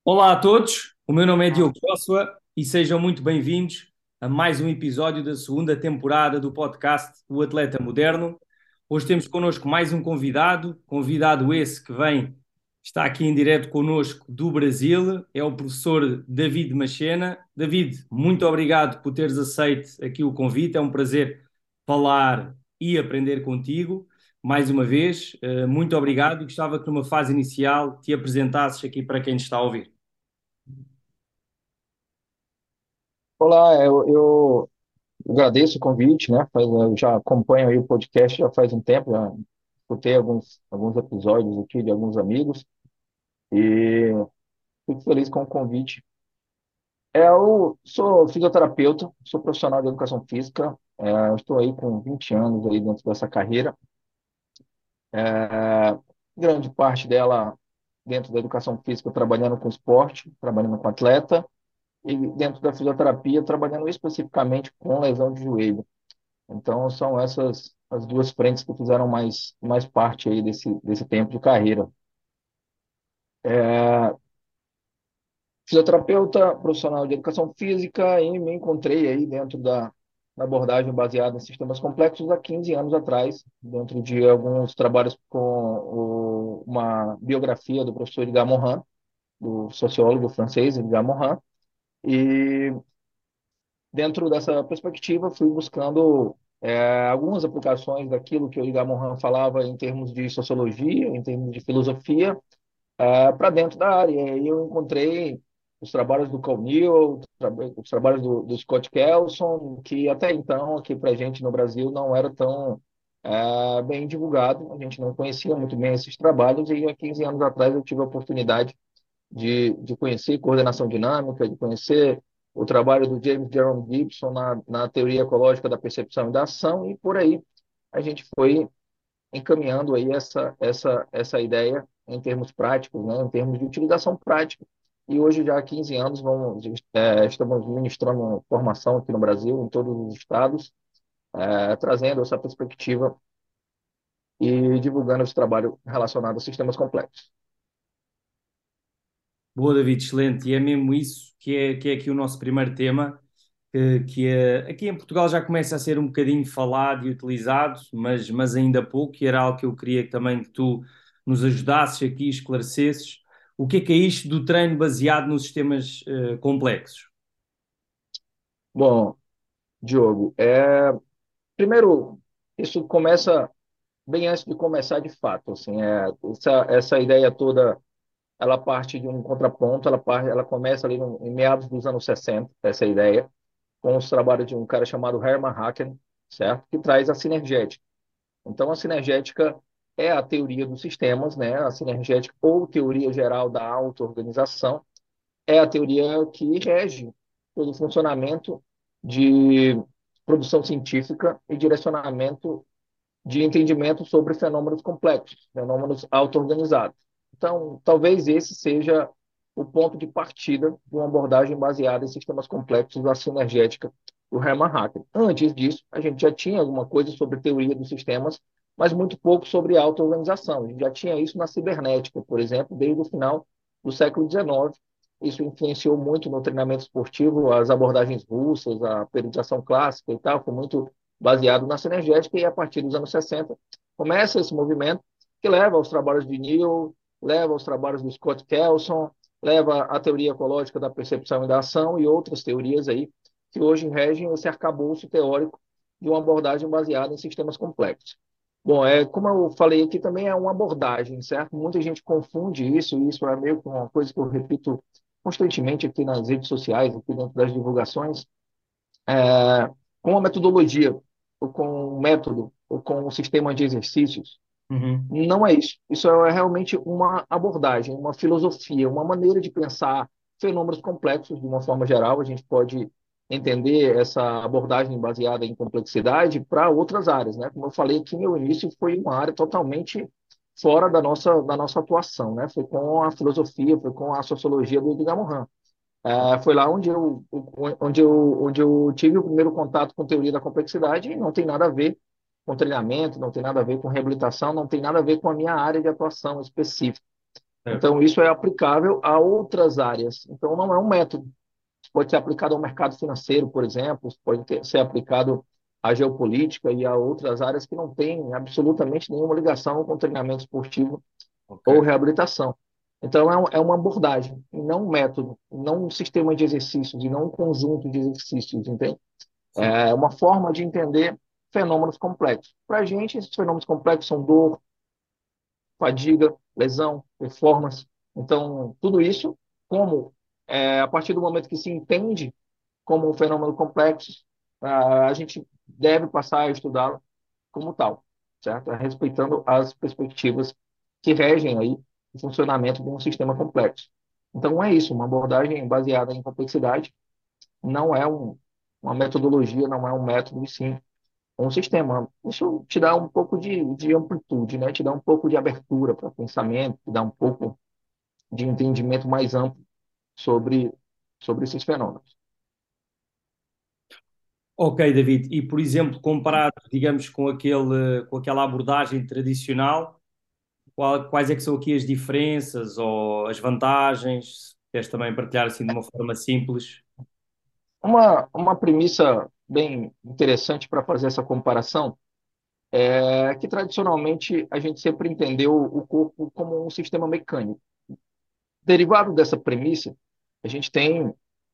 Olá a todos, o meu nome é Diogo Josua e sejam muito bem-vindos a mais um episódio da segunda temporada do podcast O Atleta Moderno. Hoje temos connosco mais um convidado esse que está aqui em direto connosco do Brasil, é o professor David Machena. David, muito obrigado por teres aceito aqui o convite, é um prazer falar e aprender contigo. Mais uma vez, muito obrigado e gostava que numa fase inicial te apresentasses aqui para quem te está a ouvir. Olá, eu agradeço o convite, né? Eu já acompanho aí o podcast já faz um tempo, já escutei alguns episódios aqui de alguns amigos e fico feliz com o convite. Eu sou fisioterapeuta, sou profissional de educação física, eu estou aí com 20 anos aí dentro dessa carreira. É, grande parte dela dentro da educação física, trabalhando com esporte, trabalhando com atleta, e dentro da fisioterapia, trabalhando especificamente com lesão de joelho. Então, são essas as duas frentes que fizeram mais parte aí desse tempo de carreira. Fisioterapeuta, profissional de educação física e me encontrei aí dentro da abordagem baseada em sistemas complexos há 15 anos atrás, dentro de alguns trabalhos com uma biografia do professor Edgar Morin, do sociólogo francês Edgar Morin, e dentro dessa perspectiva fui buscando algumas aplicações daquilo que o Edgar Morin falava em termos de sociologia, em termos de filosofia, para dentro da área. E aí eu encontrei os trabalhos do Cal Newell, os trabalhos do Scott Kelson, que até então aqui para a gente no Brasil não era tão bem divulgado, a gente não conhecia muito bem esses trabalhos, e há 15 anos atrás eu tive a oportunidade de conhecer coordenação dinâmica, de conhecer o trabalho do James Jerome Gibson na teoria ecológica da percepção e da ação, e por aí a gente foi encaminhando aí essa ideia em termos práticos, né, em termos de utilização prática. E hoje, já há 15 anos, estamos ministrando formação aqui no Brasil, em todos os estados, trazendo essa perspectiva e divulgando esse trabalho relacionado a sistemas complexos. Boa, David, excelente. E é mesmo isso que é aqui o nosso primeiro tema, aqui em Portugal já começa a ser um bocadinho falado e utilizado, mas ainda pouco, e era algo que eu queria também que tu nos ajudasses aqui, esclarecesses. O que é isto do treino baseado nos sistemas complexos? Bom, Diogo, primeiro, isso começa bem antes de começar de fato, assim, essa ideia toda, ela parte de um contraponto, ela começa ali em meados dos anos 60, essa ideia, com os trabalhos de um cara chamado Hermann Haken, certo? Que traz a sinergética. Então, a sinergética é a teoria dos sistemas, né? A sinergética ou teoria geral da auto-organização é a teoria que rege todo o funcionamento de produção científica e direcionamento de entendimento sobre fenômenos complexos, fenômenos auto-organizados. Então, talvez esse seja o ponto de partida de uma abordagem baseada em sistemas complexos da sinergética do Hermann Hacker. Antes disso, a gente já tinha alguma coisa sobre teoria dos sistemas, mas muito pouco sobre auto-organização. A gente já tinha isso na cibernética, por exemplo, desde o final do século XIX. Isso influenciou muito no treinamento esportivo, as abordagens russas, a periodização clássica e tal, foi muito baseado na sinergética, e a partir dos anos 60 começa esse movimento que leva aos trabalhos de Newell, leva aos trabalhos do Scott Kelson, leva à teoria ecológica da percepção e da ação e outras teorias aí que hoje regem esse arcabouço teórico de uma abordagem baseada em sistemas complexos. Bom, como eu falei aqui, também é uma abordagem, certo? Muita gente confunde isso, e isso é meio que uma coisa que eu repito constantemente aqui nas redes sociais, aqui dentro das divulgações, com uma metodologia, ou com um método, ou com um sistema de exercícios. Uhum. Não é isso. Isso é realmente uma abordagem, uma filosofia, uma maneira de pensar fenômenos complexos de uma forma geral. A gente pode entender essa abordagem baseada em complexidade para outras áreas, né? Como eu falei aqui, meu início foi uma área totalmente fora da nossa atuação, né? Foi com a filosofia, foi com a sociologia do Edgar Morin. Foi lá onde eu tive o primeiro contato com teoria da complexidade, e não tem nada a ver com treinamento, não tem nada a ver com reabilitação, não tem nada a ver com a minha área de atuação específica. certo. Então, isso é aplicável a outras áreas. Então, não é um método. Isso pode ser aplicado ao mercado financeiro, por exemplo, isso pode ser aplicado à geopolítica e a outras áreas que não têm absolutamente nenhuma ligação com treinamento esportivo Ok. ou reabilitação. Então, é uma abordagem, e não um método, não um sistema de exercícios, e não um conjunto de exercícios, entende? Sim. É uma forma de entender fenômenos complexos. Para a gente, esses fenômenos complexos são dor, fadiga, lesão, performance. Então, tudo isso, como a partir do momento que se entende como um fenômeno complexo, a gente deve passar a estudá-lo como tal, certo? Respeitando as perspectivas que regem aí o funcionamento de um sistema complexo. Então, é isso, uma abordagem baseada em complexidade não é uma metodologia, não é um método, e sim um sistema. Isso te dá um pouco de amplitude, né? Te dá um pouco de abertura para pensamento, te dá um pouco de entendimento mais amplo sobre, sobre esses fenômenos. Ok, David. E, por exemplo, comparado, digamos, com aquela abordagem tradicional, quais é que são aqui as diferenças ou as vantagens? Se queres também partilhar assim de uma forma simples? Uma premissa bem interessante para fazer essa comparação é que, tradicionalmente, a gente sempre entendeu o corpo como um sistema mecânico. Derivado dessa premissa, a gente tem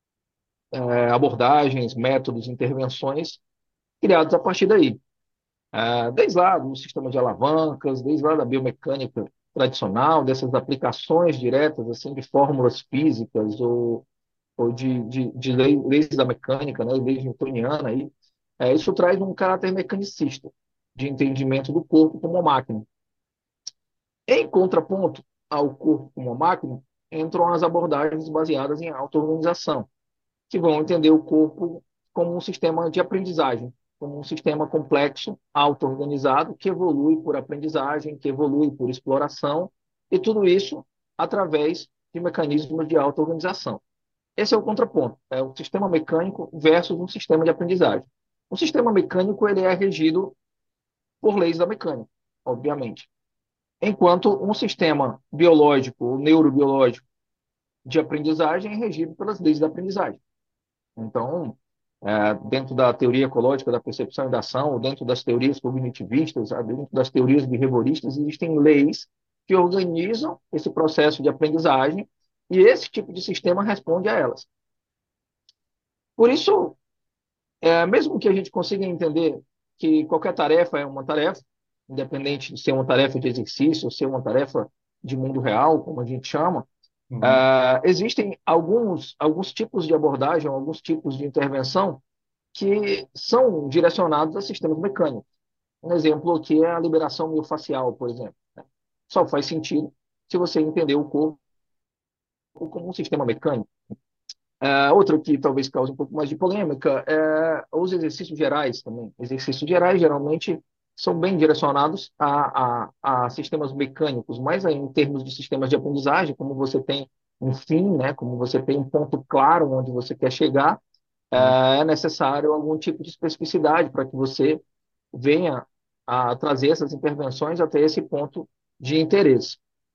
abordagens, métodos, intervenções criados a partir daí. Desde lá do sistema de alavancas, desde lá da biomecânica tradicional, dessas aplicações diretas assim de fórmulas físicas ou de leis da mecânica, né, leis newtoniana, aí, isso traz um caráter mecanicista de entendimento do corpo como uma máquina. Em contraponto ao corpo como uma máquina, entram as abordagens baseadas em auto-organização, que vão entender o corpo como um sistema de aprendizagem, como um sistema complexo, auto-organizado, que evolui por aprendizagem, que evolui por exploração, e tudo isso através de mecanismos de auto-organização. Esse é o contraponto, é o sistema mecânico versus um sistema de aprendizagem. O sistema mecânico ele é regido por leis da mecânica, obviamente, enquanto um sistema biológico ou neurobiológico de aprendizagem é regido pelas leis da aprendizagem. Então, dentro da teoria ecológica da percepção e da ação, ou dentro das teorias cognitivistas, dentro das teorias behavioristas, existem leis que organizam esse processo de aprendizagem e esse tipo de sistema responde a elas. Por isso, mesmo que a gente consiga entender que qualquer tarefa é uma tarefa, independente de ser uma tarefa de exercício ou ser uma tarefa de mundo real, como a gente chama, Uhum. existem alguns tipos de abordagem, alguns tipos de intervenção que são direcionados a sistemas mecânicos. Um exemplo aqui é a liberação miofascial, por exemplo. Só faz sentido se você entender o corpo como um sistema mecânico. Outro que talvez cause um pouco mais de polêmica é os exercícios gerais também. Exercícios gerais geralmente são bem direcionados a sistemas mecânicos, mas aí, em termos de sistemas de aprendizagem, como você tem um fim, né, como você tem um ponto claro onde você quer chegar, Uhum. é necessário algum tipo de especificidade para que você venha a trazer essas intervenções até esse ponto de interesse.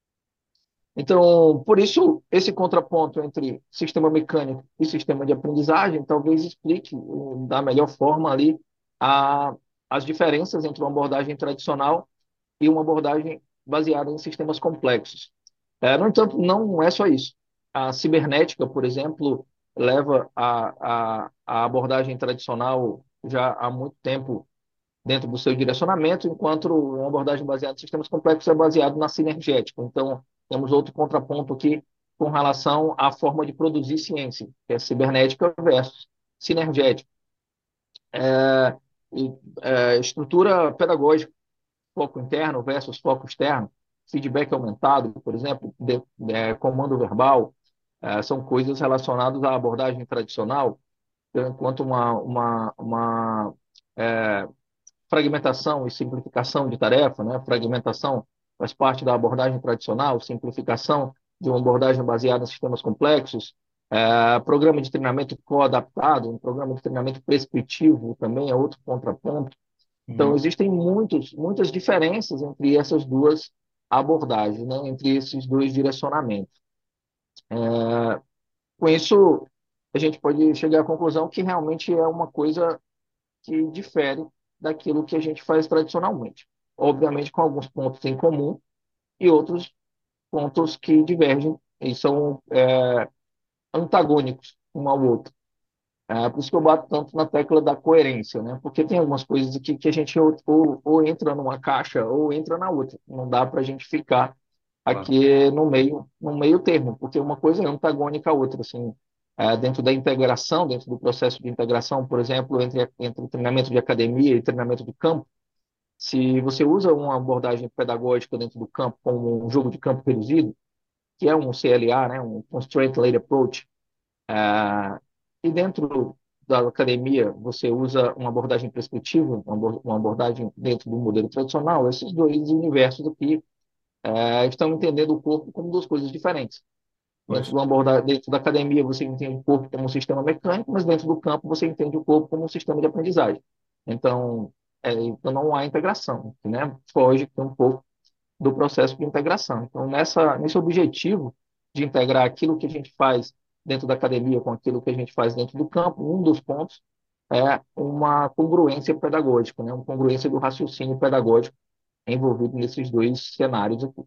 Então, por isso, esse contraponto entre sistema mecânico e sistema de aprendizagem talvez explique da melhor forma ali a, as diferenças entre uma abordagem tradicional e uma abordagem baseada em sistemas complexos. No entanto, não é só isso. A cibernética, por exemplo, leva a abordagem tradicional já há muito tempo dentro do seu direcionamento, enquanto uma abordagem baseada em sistemas complexos é baseada na sinergética. Então, temos outro contraponto aqui com relação à forma de produzir ciência, que é cibernética versus sinergética. É, estrutura pedagógica, foco interno versus foco externo, feedback aumentado, por exemplo, comando verbal, são coisas relacionadas à abordagem tradicional, enquanto uma é, fragmentação e simplificação de tarefa, né? Fragmentação faz parte da abordagem tradicional, simplificação de uma abordagem baseada em sistemas complexos, programa de treinamento co-adaptado, um programa de treinamento prescritivo também é outro contraponto. Então, Uhum. existem muitas diferenças entre essas duas abordagem, né, entre esses dois direcionamentos. Com isso, a gente pode chegar à conclusão que realmente é uma coisa que difere daquilo que a gente faz tradicionalmente. Obviamente, com alguns pontos em comum e outros pontos que divergem e são antagônicos um ao outro. Por isso que eu bato tanto na tecla da coerência, né? Porque tem algumas coisas aqui que a gente ou entra numa caixa ou entra na outra. Não dá para a gente ficar Claro. aqui no meio termo, porque uma coisa é antagônica à outra, assim. Dentro da integração, dentro do processo de integração, por exemplo, entre treinamento de academia e treinamento de campo, se você usa uma abordagem pedagógica dentro do campo, como um jogo de campo reduzido, que é um CLA, né, um Constraint Led Approach, e dentro da academia você usa uma abordagem prescritiva, uma abordagem dentro do modelo tradicional, esses dois universos aqui estão entendendo o corpo como duas coisas diferentes. Pois. Dentro da academia você entende o corpo como um sistema mecânico, mas dentro do campo você entende o corpo como um sistema de aprendizagem. Então não há integração, né? Foge um pouco do processo de integração. Então, nesse objetivo de integrar aquilo que a gente faz dentro da academia com aquilo que a gente faz dentro do campo, um dos pontos é uma congruência pedagógica, né? Uma congruência do raciocínio pedagógico envolvido nesses dois cenários aqui.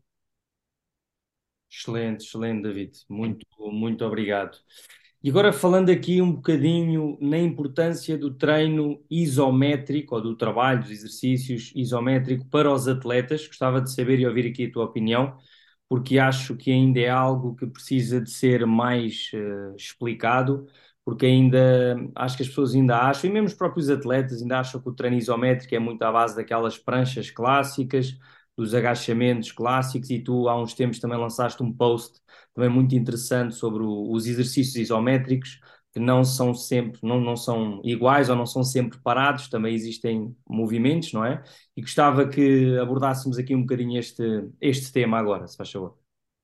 Excelente, excelente, David. Muito, muito obrigado. E agora falando aqui um bocadinho na importância do treino isométrico ou do trabalho dos exercícios isométrico para os atletas, gostava de saber e ouvir aqui a tua opinião, porque acho que ainda é algo que precisa de ser mais explicado, porque ainda acho que as pessoas ainda acham, e mesmo os próprios atletas ainda acham que o treino isométrico é muito à base daquelas pranchas clássicas, dos agachamentos clássicos, e tu há uns tempos também lançaste um post também muito interessante sobre os exercícios isométricos, que não são sempre, não são iguais ou não são sempre parados, também existem movimentos, não é? E gostava que abordássemos aqui um bocadinho este tema agora, se faz favor.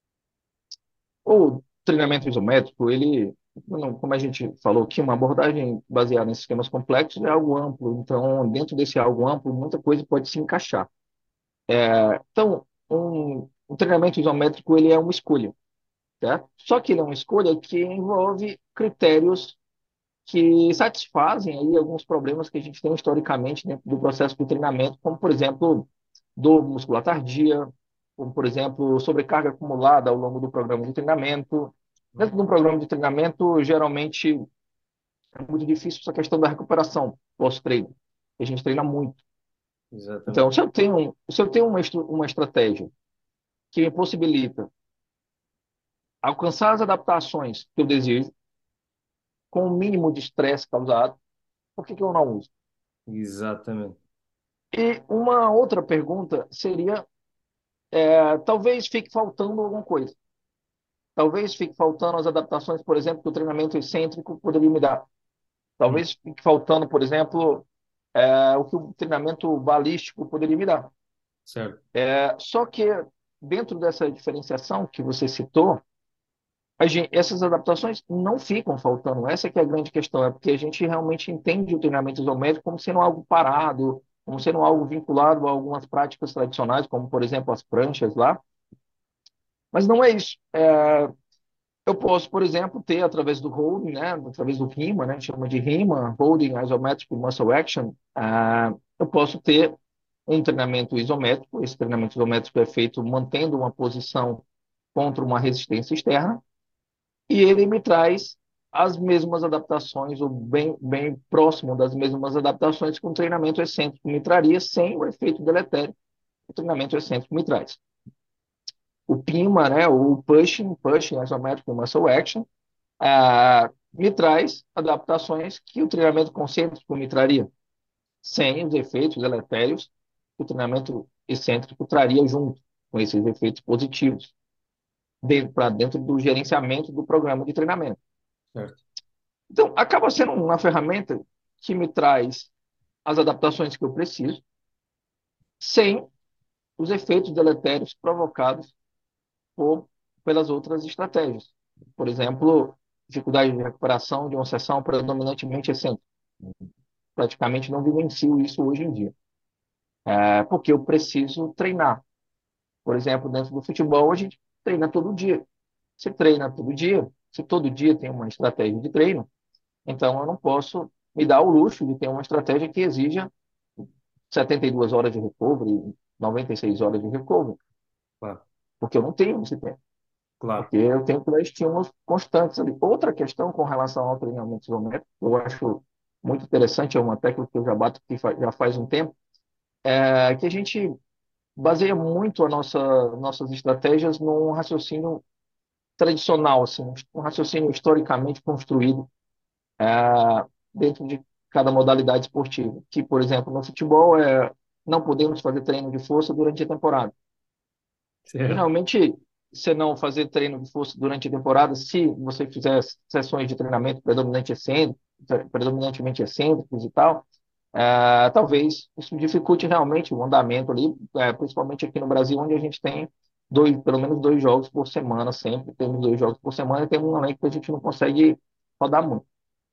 O treinamento isométrico, como a gente falou aqui, uma abordagem baseada em sistemas complexos é algo amplo. Então, dentro desse algo amplo, muita coisa pode se encaixar. Então, um treinamento isométrico ele é uma escolha, certo? Só que ele é uma escolha que envolve critérios que satisfazem aí alguns problemas que a gente tem historicamente dentro do processo de treinamento, como, por exemplo, dor muscular tardia, como, por exemplo, sobrecarga acumulada ao longo do programa de treinamento. Dentro de um programa de treinamento, geralmente é muito difícil essa questão da recuperação pós-treino. A gente treina muito. Então, Exatamente. se eu tenho uma estratégia que me possibilita alcançar as adaptações que eu desejo, com o mínimo de estresse causado, por que eu não uso? Exatamente. E uma outra pergunta seria, talvez fique faltando alguma coisa. Talvez fique faltando as adaptações, por exemplo, que o treinamento excêntrico poderia me dar. Hum, Talvez fique faltando, por exemplo, o que o treinamento balístico poderia me dar. certo. Só que dentro dessa diferenciação que você citou, essas adaptações não ficam faltando. Essa que é a grande questão, é porque a gente realmente entende o treinamento isométrico como sendo algo parado, como sendo algo vinculado a algumas práticas tradicionais, como, por exemplo, as pranchas lá. Mas não é isso. Eu posso, por exemplo, ter através do holding, né, através do RIMA, né, a gente chama de RIMA, Holding Isometric Muscle Action, eu posso ter um treinamento isométrico. Esse treinamento isométrico é feito mantendo uma posição contra uma resistência externa, e ele me traz as mesmas adaptações, ou bem próximo das mesmas adaptações que um treinamento excêntrico me traria, sem o efeito deletério que o treinamento excêntrico me traz. O PIMA, né, o Pushing Isometric Muscle Action, me traz adaptações que o treinamento concêntrico me traria, sem os efeitos deletérios que o treinamento excêntrico traria junto com esses efeitos positivos, para dentro do gerenciamento do programa de treinamento. Certo. Então, acaba sendo uma ferramenta que me traz as adaptações que eu preciso, sem os efeitos deletérios provocados por, pelas outras estratégias. Por exemplo, dificuldade de recuperação de uma sessão predominantemente excêntrica. Praticamente não vivencio isso hoje em dia, porque eu preciso treinar. Por exemplo, dentro do futebol, a gente treina todo dia. Se treina todo dia, se todo dia tem uma estratégia de treino, então eu não posso me dar o luxo de ter uma estratégia que exija 72 horas de recovery, 96 horas de recovery, Claro, porque eu não tenho esse tempo, claro. porque eu tenho que dar estímulos constantes ali. Outra questão com relação ao treinamento isométrico, eu acho muito interessante, é uma técnica que eu já bato aqui já faz um tempo, é que a gente baseia muito nossas estratégias num raciocínio tradicional, assim, um raciocínio historicamente construído dentro de cada modalidade esportiva. Que, por exemplo, no futebol, não podemos fazer treino de força durante a temporada. Certo. Geralmente, você não fazer treino de força durante a temporada, se você fizer sessões de treinamento predominantemente excêntricos e tal, talvez isso dificulte realmente o andamento ali, principalmente aqui no Brasil, onde a gente tem pelo menos 2 jogos por semana, sempre temos 2 jogos por semana, e temos um elenco que a gente não consegue rodar muito.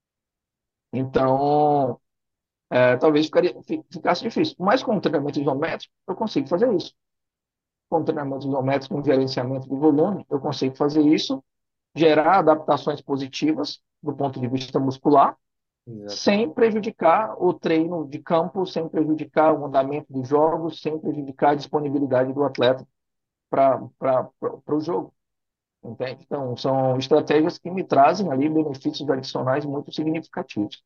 Então, talvez ficasse difícil. Mas com o treinamento isométrico, eu consigo fazer isso. Com o treinamento isométrico, com gerenciamento de volume, eu consigo fazer isso, gerar adaptações positivas do ponto de vista muscular, Exato. sem prejudicar o treino de campo, sem prejudicar o andamento dos jogos, sem prejudicar a disponibilidade do atleta para o jogo. Entende? Então, são estratégias que me trazem ali benefícios adicionais muito significativos.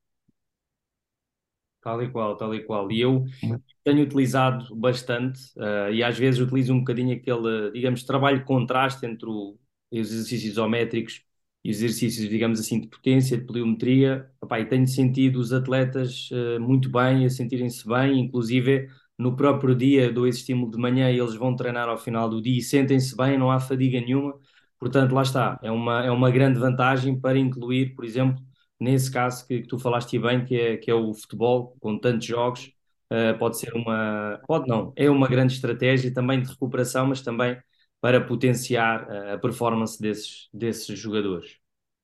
Tal e qual, tal e qual. E eu tenho utilizado bastante, e às vezes utilizo um bocadinho aquele, digamos, trabalho de contraste entre os exercícios isométricos e os exercícios, digamos assim, de potência, de pliometria. Epá, e tenho sentido os atletas muito bem, a sentirem-se bem, inclusive no próprio dia dou esse estímulo de manhã e eles vão treinar ao final do dia e sentem-se bem, não há fadiga nenhuma. Portanto, lá está, é uma grande vantagem para incluir, por exemplo, nesse caso que tu falaste bem, que é o futebol, com tantos jogos. Pode ser pode não, é uma grande estratégia também de recuperação, mas também para potenciar a performance desses jogadores.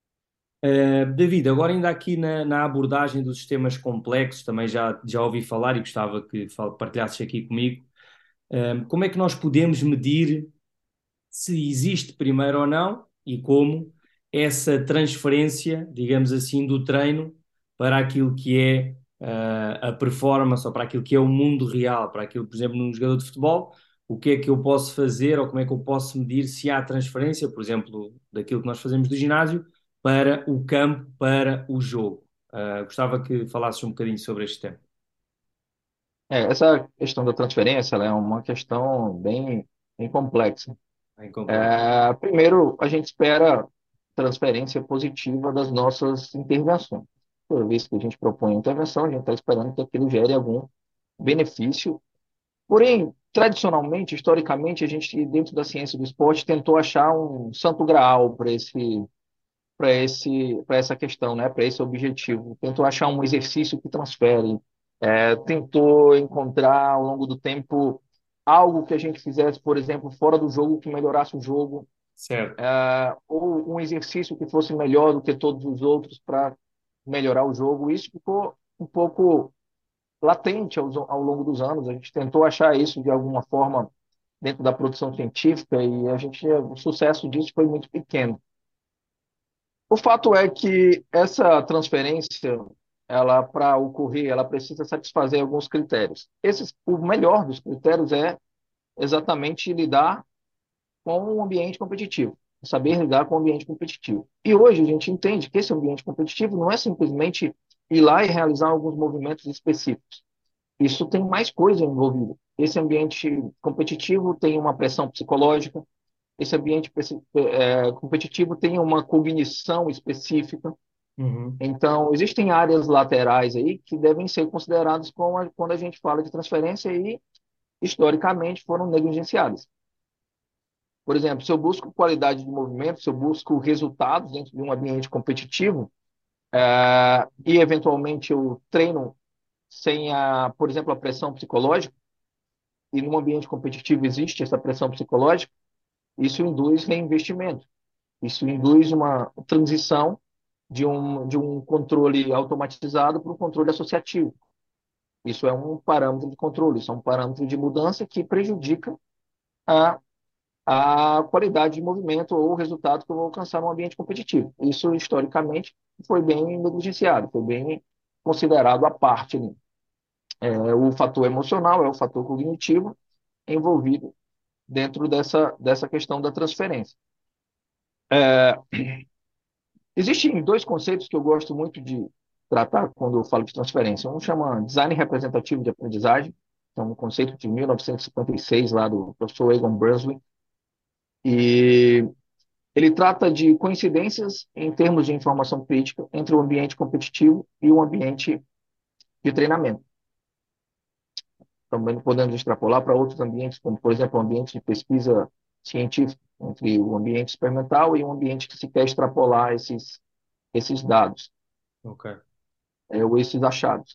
David, agora ainda aqui na abordagem dos sistemas complexos, também já ouvi falar e gostava que partilhasses aqui comigo. Como é que nós podemos medir se existe primeiro ou não e como essa transferência, digamos assim, do treino para aquilo que é a performance ou para aquilo que é o mundo real, para aquilo, por exemplo, num jogador de futebol, o que é que eu posso fazer ou como é que eu posso medir se há transferência, por exemplo, daquilo que nós fazemos do ginásio para o campo, para o jogo. Gostava que falasses um bocadinho sobre este tema. Essa questão da transferência, ela é uma questão bem complexa. Bem complexo. Primeiro, a gente espera transferência positiva das nossas intervenções. Toda vez que a gente propõe intervenção, a gente está esperando que aquilo gere algum benefício. Porém, tradicionalmente, historicamente, a gente, dentro da ciência do esporte, tentou achar um santo graal para essa questão, né? Para esse objetivo. Tentou achar um exercício que transfere, tentou encontrar ao longo do tempo algo que a gente fizesse, por exemplo, fora do jogo, que melhorasse o jogo, Certo. ou um exercício que fosse melhor do que todos os outros para melhorar o jogo. Isso ficou um pouco latente ao longo dos anos. A gente tentou achar isso de alguma forma dentro da produção científica e o sucesso disso foi muito pequeno. O fato é que essa transferência, ela para ocorrer, ela precisa satisfazer alguns critérios. O melhor dos critérios é exatamente lidar com o ambiente competitivo, saber lidar com o ambiente competitivo. E hoje a gente entende que esse ambiente competitivo não é simplesmente ir lá e realizar alguns movimentos específicos. Isso tem mais coisa envolvida. Esse ambiente competitivo tem uma pressão psicológica, esse ambiente competitivo tem uma cognição específica. Uhum. Então, existem áreas laterais aí que devem ser consideradas quando a gente fala de transferência e, historicamente, foram negligenciadas. Por exemplo, se eu busco qualidade de movimento, se eu busco resultados dentro de um ambiente competitivo, e, eventualmente, eu treino sem, por exemplo, a pressão psicológica, e no ambiente competitivo existe essa pressão psicológica, isso induz reinvestimento. Isso induz uma transição de um controle automatizado para um controle associativo. Isso é um parâmetro de controle, isso é um parâmetro de mudança que prejudica a qualidade de movimento ou o resultado que eu vou alcançar no ambiente competitivo. Isso, historicamente, foi bem negligenciado, foi bem considerado à parte ali. O fator emocional é o fator cognitivo envolvido dentro dessa questão da transferência. Existem dois conceitos que eu gosto muito de tratar quando eu falo de transferência. Um chama design representativo de aprendizagem, que é um conceito de 1956, lá do professor Egon Brunswik, e ele trata de coincidências em termos de informação crítica entre o ambiente competitivo e o ambiente de treinamento. Também podemos extrapolar para outros ambientes, como, por exemplo, o ambiente de pesquisa científica, entre o ambiente experimental e o ambiente que se quer extrapolar esses dados, Ok. ou esses achados.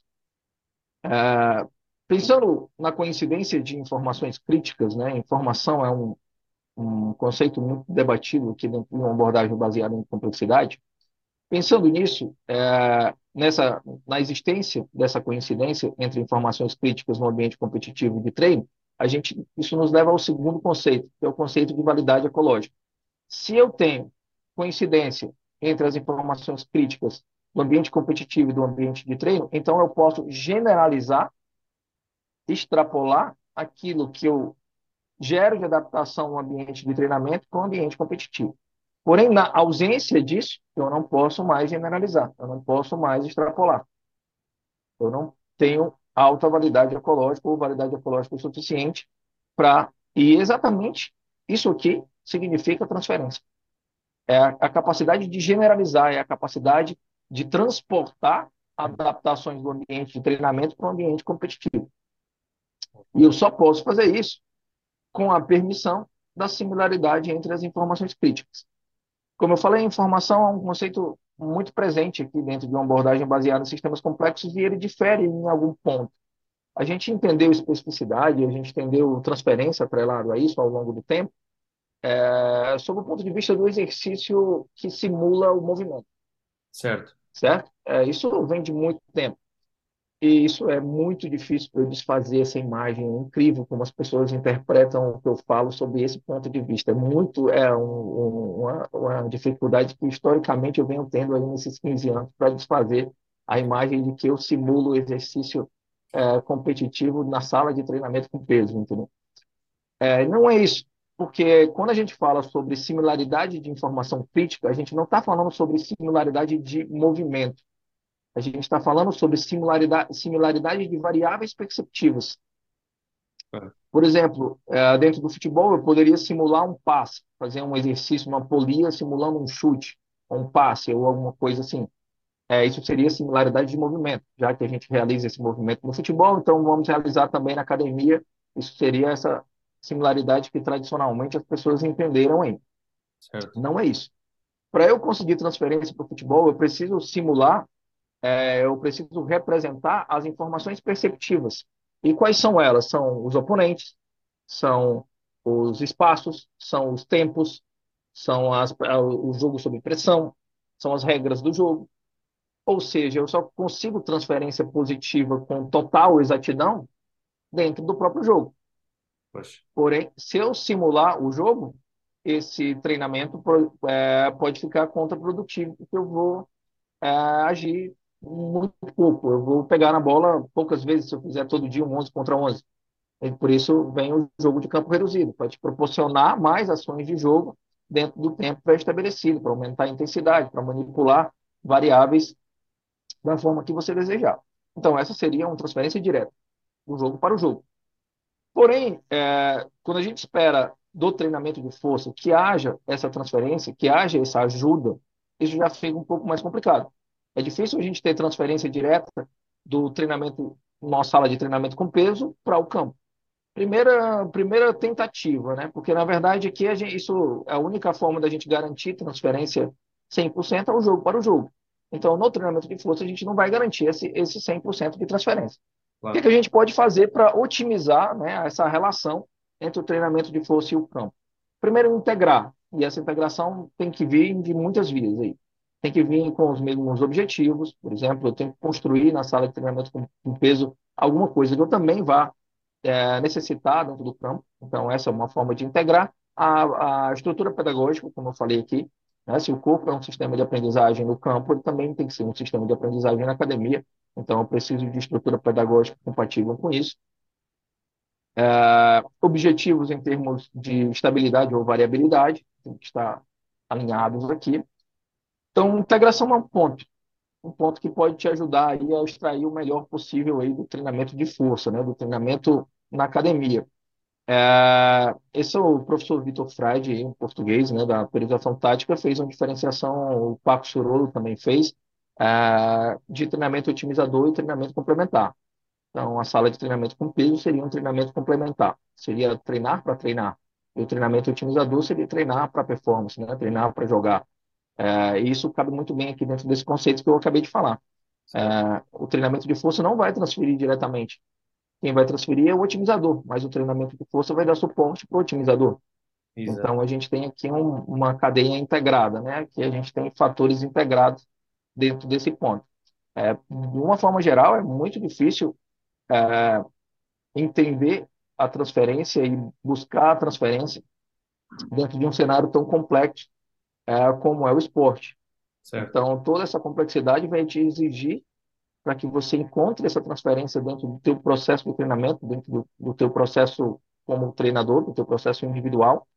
Pensando na coincidência de informações críticas, né, informação é um conceito muito debatido aqui dentro de uma abordagem baseada em complexidade. Pensando nisso, na existência dessa coincidência entre informações críticas no ambiente competitivo de treino, isso nos leva ao segundo conceito, que é o conceito de validade ecológica. Se eu tenho coincidência entre as informações críticas do ambiente competitivo e do ambiente de treino, então eu posso generalizar, extrapolar aquilo que eu gero de adaptação no ambiente de treinamento para o ambiente competitivo. Porém, na ausência disso, eu não posso mais generalizar, eu não posso mais extrapolar. Eu não tenho alta validade ecológica ou validade ecológica suficiente para. E exatamente isso aqui significa transferência. É a capacidade de generalizar, é a capacidade de transportar adaptações do ambiente de treinamento para o ambiente competitivo. E eu só posso fazer isso com a permissão da similaridade entre as informações críticas. Como eu falei, informação é um conceito muito presente aqui dentro de uma abordagem baseada em sistemas complexos e ele difere em algum ponto. A gente entendeu especificidade, a gente entendeu transferência atrelado a isso ao longo do tempo, sob o ponto de vista do exercício que simula o movimento, Certo. certo? Isso vem de muito tempo. E isso é muito difícil para eu desfazer essa imagem. É incrível como as pessoas interpretam o que eu falo sob esse ponto de vista. Uma dificuldade que historicamente eu venho tendo aí nesses 15 anos para desfazer a imagem de que eu simulo o exercício competitivo na sala de treinamento com peso, entendeu? Não é isso, porque quando a gente fala sobre similaridade de informação crítica, a gente não está falando sobre similaridade de movimento. A gente está falando sobre similaridade de variáveis perceptivas. Ok. Por exemplo, dentro do futebol, eu poderia simular um passe, fazer um exercício, uma polia, simulando um chute, ou um passe, ou alguma coisa assim. Isso seria similaridade de movimento, já que a gente realiza esse movimento no futebol, então vamos realizar também na academia. Isso seria essa similaridade que tradicionalmente as pessoas entenderam aí. Certo. Não é isso. Para eu conseguir transferência para o futebol, eu preciso simular, eu preciso representar as informações perceptivas. E quais são elas? São os oponentes, são os espaços, são os tempos, o jogo sob pressão, são as regras do jogo. Ou seja, eu só consigo transferência positiva com total exatidão dentro do próprio jogo. Pois. Porém, se eu simular o jogo, esse treinamento pode ficar contraprodutivo, porque eu vou agir muito pouco. Eu vou pegar na bola poucas vezes se eu fizer todo dia um 11 contra 11. E por isso vem o jogo de campo reduzido, para te proporcionar mais ações de jogo dentro do tempo pré-estabelecido, para aumentar a intensidade, para manipular variáveis da forma que você desejar. Então, essa seria uma transferência direta do jogo para o jogo. Porém, quando a gente espera do treinamento de força que haja essa transferência, que haja essa ajuda, isso já fica um pouco mais complicado. É difícil a gente ter transferência direta do treinamento, nossa sala de treinamento com peso, para o campo. Primeira tentativa, né? Porque, na verdade, aqui isso é a única forma da gente garantir transferência 100% ao jogo para o jogo. Então, no treinamento de força, a gente não vai garantir esse 100% de transferência. O que Claro. que a gente pode fazer para otimizar, né, essa relação entre o treinamento de força e o campo? Primeiro, integrar. E essa integração tem que vir de muitas vias aí. Tem que vir com os mesmos objetivos. Por exemplo, eu tenho que construir na sala de treinamento com peso alguma coisa que eu também vá necessitar dentro do campo. Então, essa é uma forma de integrar. a estrutura pedagógica, como eu falei aqui, né? Se o corpo é um sistema de aprendizagem no campo, ele também tem que ser um sistema de aprendizagem na academia. Então, eu preciso de estrutura pedagógica compatível com isso. Objetivos em termos de estabilidade ou variabilidade, tem que estar alinhados aqui. Então, integração é um ponto que pode te ajudar aí a extrair o melhor possível aí do treinamento de força, né? Do treinamento na academia. Esse é o professor Vitor Freire, um português, né, da periodização tática, fez uma diferenciação, o Paco Surolo também fez, de treinamento otimizador e treinamento complementar. Então, a sala de treinamento com peso seria um treinamento complementar, seria treinar para treinar. E o treinamento otimizador seria treinar para performance, né, treinar para jogar. E isso cabe muito bem aqui dentro desse conceito que eu acabei de falar. Certo. O treinamento de força não vai transferir diretamente. Quem vai transferir é o otimizador, mas o treinamento de força vai dar suporte para o otimizador. Exato. Então, a gente tem aqui uma cadeia integrada, né? Que a gente tem fatores integrados dentro desse ponto. De uma forma geral, é muito difícil entender a transferência e buscar a transferência dentro de um cenário tão complexo como é o esporte. Certo. Então, toda essa complexidade vai te exigir para que você encontre essa transferência dentro do teu processo de treinamento, dentro do teu processo como treinador, do teu processo individual,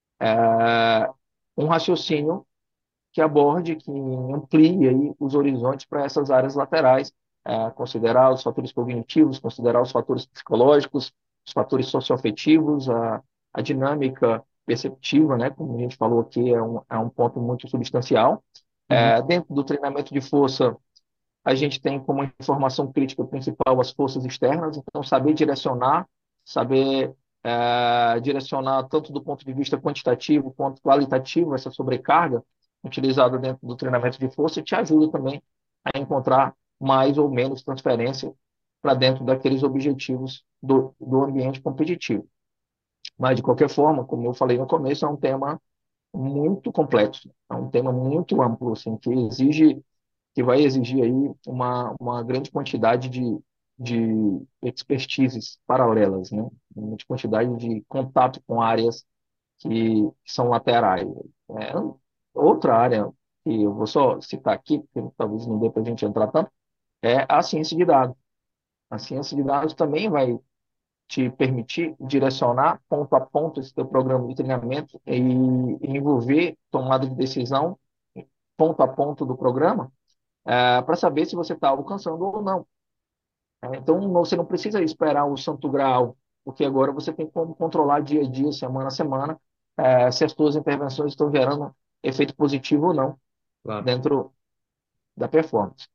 um raciocínio que aborde, que amplie aí os horizontes para essas áreas laterais, considerar os fatores cognitivos, considerar os fatores psicológicos, os fatores socioafetivos, a dinâmica perceptiva, né, como a gente falou aqui, é um ponto muito substancial. Uhum. Dentro do treinamento de força, a gente tem como informação crítica principal as forças externas, então saber direcionar, saber direcionar tanto do ponto de vista quantitativo quanto qualitativo essa sobrecarga utilizada dentro do treinamento de força te ajuda também a encontrar mais ou menos transferência para dentro daqueles objetivos do ambiente competitivo. Mas, de qualquer forma, como eu falei no começo, é um tema muito complexo, é um tema muito amplo, assim, que vai exigir aí uma grande quantidade de expertises paralelas, né? Uma grande quantidade de contato com áreas que são laterais. É, outra área que eu vou só citar aqui, porque talvez não dê para a gente entrar tanto, é a ciência de dados. A ciência de dados também vai te permitir direcionar ponto a ponto esse teu programa de treinamento e envolver tomada de decisão ponto a ponto do programa, para saber se você está alcançando ou não. Então, você não precisa esperar o santo grau, porque agora você tem como controlar dia a dia, semana a semana, se as suas intervenções estão gerando efeito positivo ou não Claro, dentro da performance.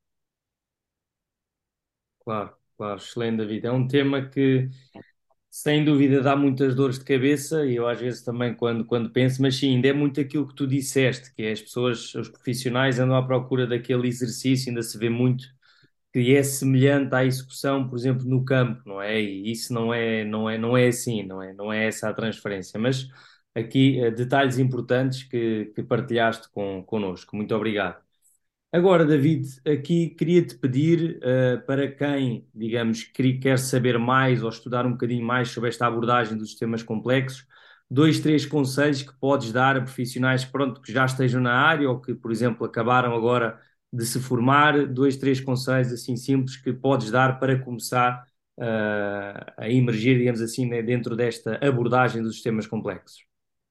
claro, claro. Excelente, David. É um tema que, sem dúvida, dá muitas dores de cabeça e eu às vezes também quando penso, mas sim, ainda é muito aquilo que tu disseste, que é as pessoas, os profissionais andam à procura daquele exercício, ainda se vê muito que é semelhante à execução, por exemplo, no campo, não é? E isso não é assim, não é essa a transferência. Mas aqui detalhes importantes que partilhaste connosco. Muito obrigado. Agora, David, aqui queria-te pedir para quem, digamos, quer saber mais ou estudar um bocadinho mais sobre esta abordagem dos sistemas complexos, dois, três conselhos que podes dar a profissionais, pronto, que já estejam na área ou que, por exemplo, acabaram agora de se formar, dois, três conselhos assim simples que podes dar para começar a emergir, digamos assim, né, dentro desta abordagem dos sistemas complexos.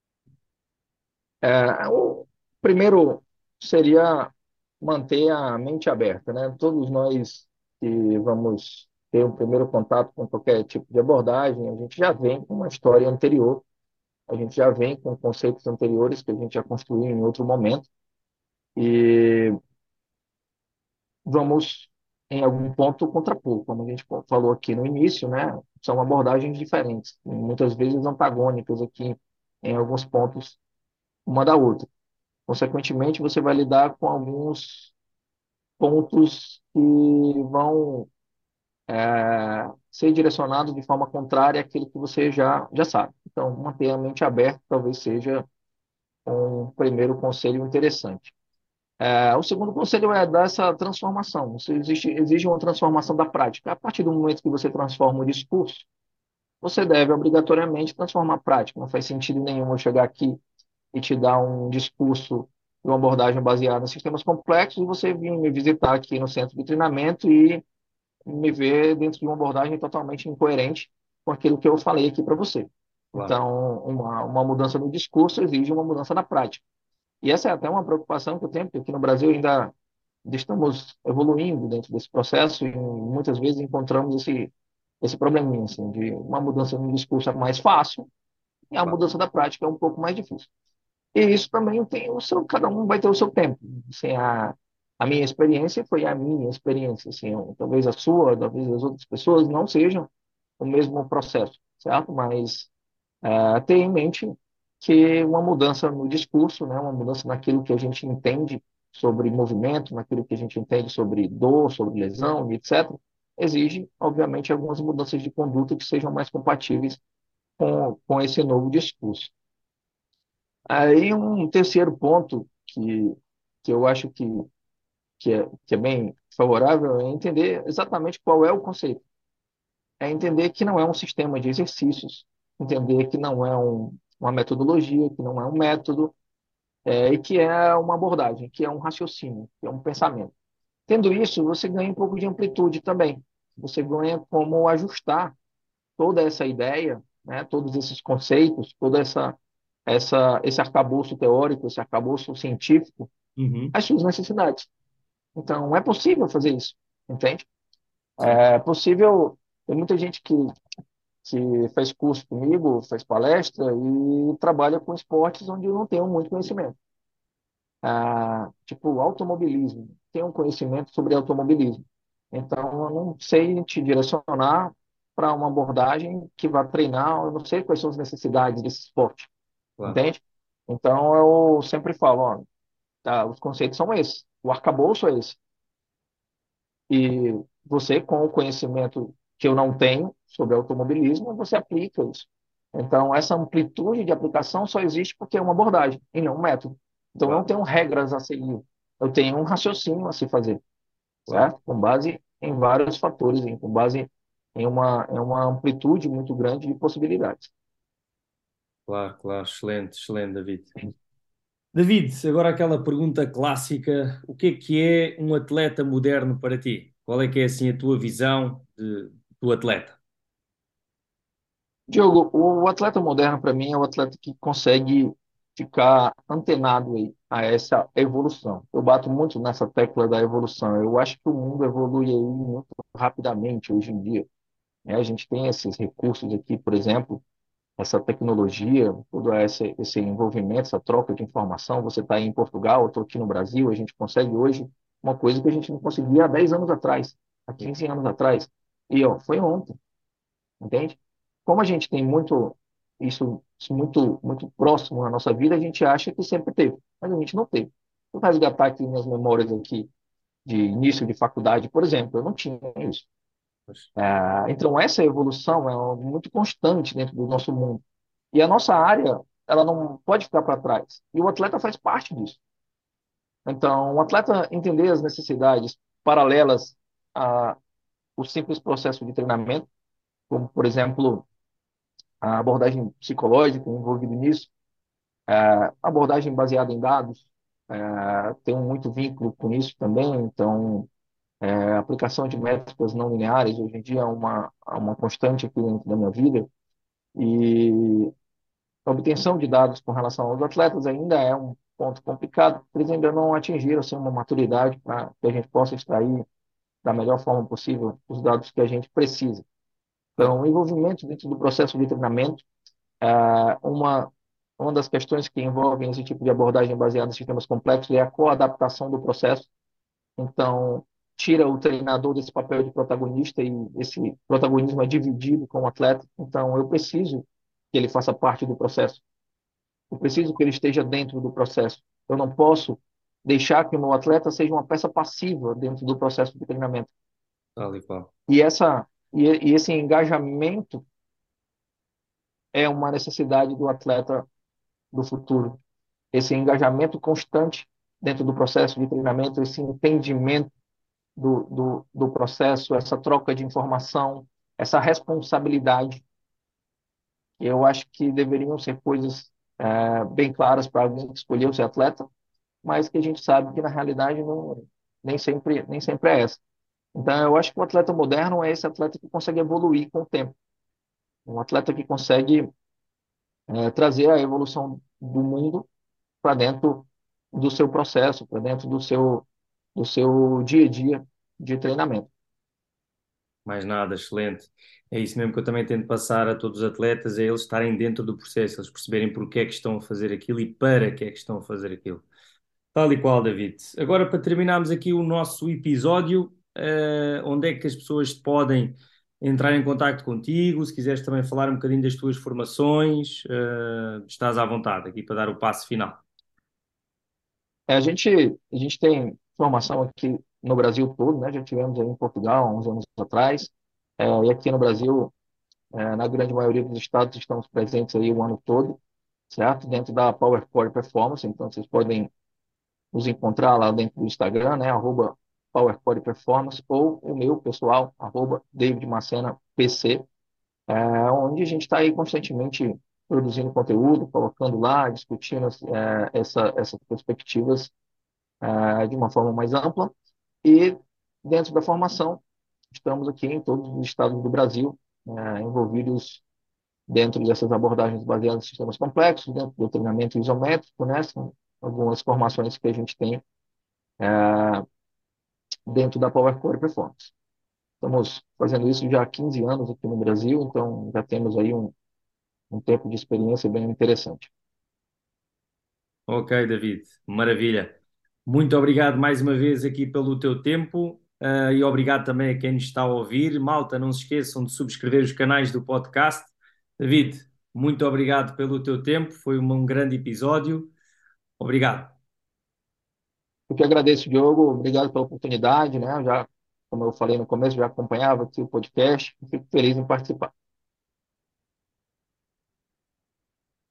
O primeiro seria manter a mente aberta, né? Todos nós que vamos ter um primeiro contato com qualquer tipo de abordagem, a gente já vem com uma história anterior, a gente já vem com conceitos anteriores que a gente já construiu em outro momento e vamos, em algum ponto, contrapor, como a gente falou aqui no início, né? São abordagens diferentes, muitas vezes antagônicas aqui em alguns pontos uma da outra. Consequentemente, você vai lidar com alguns pontos que vão ser direcionados de forma contrária àquilo que você já sabe. Então, manter a mente aberta talvez seja um primeiro conselho interessante. O segundo conselho é dar essa transformação. Exige uma transformação da prática. A partir do momento que você transforma o discurso, você deve obrigatoriamente transformar a prática. Não faz sentido nenhum eu chegar aqui e te dar um discurso e uma abordagem baseada em sistemas complexos e você vir me visitar aqui no centro de treinamento e me ver dentro de uma abordagem totalmente incoerente com aquilo que eu falei aqui para você. Claro, Então, uma mudança no discurso exige uma mudança na prática. E essa é até uma preocupação que eu tenho, porque aqui no Brasil ainda estamos evoluindo dentro desse processo e muitas vezes encontramos esse probleminha, assim, de uma mudança no discurso é mais fácil e a claro, mudança da prática é um pouco mais difícil. E isso também tem o seu, cada um vai ter o seu tempo. Assim, a minha experiência foi a minha experiência, assim, talvez a sua, talvez as outras pessoas não sejam o mesmo processo, certo? Mas ter em mente que uma mudança no discurso, né, uma mudança naquilo que a gente entende sobre movimento, naquilo que a gente entende sobre dor, sobre lesão, e etc., exige, obviamente, algumas mudanças de conduta que sejam mais compatíveis com esse novo discurso. Aí um terceiro ponto que eu acho que é bem favorável é entender exatamente qual é o conceito. É entender que não é um sistema de exercícios, entender que não é uma metodologia, que não é um método, e que é uma abordagem, que é um raciocínio, que é um pensamento. Tendo isso, você ganha um pouco de amplitude também. Você ganha como ajustar toda essa ideia, né, todos esses conceitos, esse arcabouço teórico, esse arcabouço científico, uhum, às suas necessidades. Então, é possível fazer isso, entende? sim, É possível. Tem muita gente que faz curso comigo, faz palestra e trabalha com esportes onde eu não tenho muito conhecimento. Tipo, automobilismo. Tenho um conhecimento sobre automobilismo. Então, eu não sei te direcionar para uma abordagem que vai treinar, eu não sei quais são as necessidades desse esporte, claro, entende? Então, eu sempre falo, ó, tá, os conceitos são esses, o arcabouço é esse. E você, com o conhecimento que eu não tenho sobre automobilismo, você aplica isso. Então, essa amplitude de aplicação só existe porque é uma abordagem e não um método. Então, eu não claro, tenho regras a seguir. Eu tenho um raciocínio a se fazer, claro, certo? Com base em vários fatores, com base em uma amplitude muito grande de possibilidades. claro, claro. Excelente, excelente, David. David, agora aquela pergunta clássica: o que é um atleta moderno para ti? Qual é que é assim a tua visão do atleta? Diogo, o atleta moderno, para mim, é o atleta que consegue ficar antenado aí a essa evolução. Eu bato muito nessa tecla da evolução. Eu acho que o mundo evolui aí muito rapidamente hoje em dia, né? A gente tem esses recursos aqui, por exemplo, essa tecnologia, todo esse envolvimento, essa troca de informação. Você está aí em Portugal, eu estou aqui no Brasil, a gente consegue hoje uma coisa que a gente não conseguia há 10 anos atrás, há 15 anos atrás. E ó, foi ontem, entende? Como a gente tem isso muito próximo na nossa vida, a gente acha que sempre teve, mas a gente não teve. Vou resgatar aqui minhas memórias aqui de início de faculdade, por exemplo, eu não tinha isso. Pois, Então, essa evolução é algo muito constante dentro do nosso mundo. E a nossa área, ela não pode ficar para trás. E o atleta faz parte disso. Então, o atleta entender as necessidades paralelas ao simples processo de treinamento, como, por exemplo, a abordagem psicológica envolvida nisso, a abordagem baseada em dados, tem muito vínculo com isso também. Então, a aplicação de métricas não lineares hoje em dia é uma constante aqui dentro da minha vida. E a obtenção de dados com relação aos atletas ainda é um ponto complicado, porque eles ainda não atingiram assim, uma maturidade para que a gente possa extrair da melhor forma possível os dados que a gente precisa. claro, Então, o envolvimento dentro do processo de treinamento, uma, uma das questões que envolvem esse tipo de abordagem baseada em sistemas complexos é a coadaptação do processo. Então, tira o treinador desse papel de protagonista e esse protagonismo é dividido com o atleta. Então, eu preciso que ele faça parte do processo. Eu preciso que ele esteja dentro do processo. Eu não posso deixar que o meu atleta seja uma peça passiva dentro do processo de treinamento. tal e qual. E esse engajamento é uma necessidade do atleta do futuro. Esse engajamento constante dentro do processo de treinamento, esse entendimento do processo, essa troca de informação, essa responsabilidade. Eu acho que deveriam ser coisas bem claras para alguém que escolheu ser atleta, mas que a gente sabe que na realidade não, nem sempre é essa. Então, eu acho que o atleta moderno é esse atleta que consegue evoluir com o tempo, um atleta que consegue trazer a evolução do mundo para dentro do seu processo, para dentro do seu dia a dia de treinamento. Mais nada, excelente. É isso mesmo que eu também tento passar a todos os atletas, é eles estarem dentro do processo, eles perceberem porque é que estão a fazer aquilo e para que é que estão a fazer aquilo. Tal e qual, David. Agora, para terminarmos aqui o nosso episódio, onde é que as pessoas podem entrar em contacto contigo? Se quiseres também falar um bocadinho das tuas formações, estás à vontade aqui para dar o passo final. A gente tem formação aqui no Brasil todo, né? Já tivemos aí em Portugal há uns anos atrás, e aqui no Brasil, na grande maioria dos estados, estamos presentes aí o ano todo, certo? Dentro da Power Core Performance, então vocês podem nos encontrar lá dentro do Instagram, né? @PowerCore Performance, ou o meu pessoal, @DavidMacena PC, onde a gente está aí constantemente produzindo conteúdo, colocando lá, discutindo essas perspectivas de uma forma mais ampla. E dentro da formação, estamos aqui em todos os estados do Brasil, envolvidos dentro dessas abordagens baseadas em sistemas complexos, dentro do treinamento isométrico, né? São algumas formações que a gente tem dentro da Power Core Performance. Estamos fazendo isso já há 15 anos aqui no Brasil, então já temos aí um tempo de experiência bem interessante. Ok, David, maravilha. Muito obrigado mais uma vez aqui pelo teu tempo, e obrigado também a quem nos está a ouvir. Malta, não se esqueçam de subscrever os canais do podcast. David, muito obrigado pelo teu tempo, foi um grande episódio. Obrigado. Eu que agradeço, Diogo, obrigado pela oportunidade, né? Já, como eu falei no começo, já acompanhava aqui o podcast, fico feliz em participar.